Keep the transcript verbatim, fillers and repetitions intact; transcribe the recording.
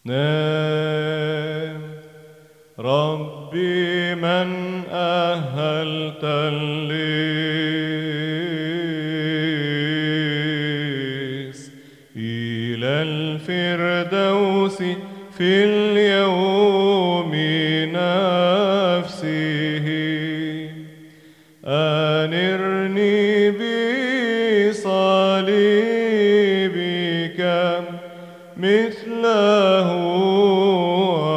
نام ربي من أهلت الليس إلى الفردوس في اليوم نفسه. أنرني بصليبك مثله